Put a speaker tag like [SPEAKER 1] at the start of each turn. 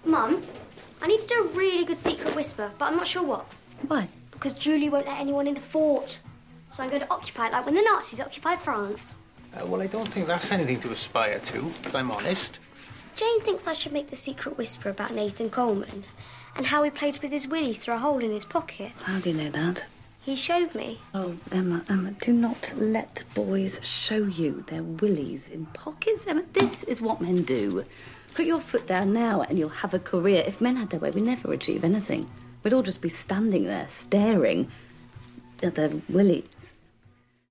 [SPEAKER 1] Mum, I need to do a really good secret whisper, but I'm not sure what.
[SPEAKER 2] Why?
[SPEAKER 1] Because Julie won't let anyone in the fort. So I'm going to occupy it like when the Nazis occupied France.
[SPEAKER 3] Well, I don't think that's anything to aspire to, if I'm honest.
[SPEAKER 1] Jane thinks I should make the secret whisper about Nathan Coleman and how he played with his willy through a hole in his pocket.
[SPEAKER 2] How do you know that?
[SPEAKER 1] He showed me.
[SPEAKER 2] Oh, Emma, do not let boys show you their willies in pockets. Emma, this is what men do. Put your foot down now and you'll have a career. If men had their way, we'd never achieve anything. We'd all just be standing there, staring at their willies.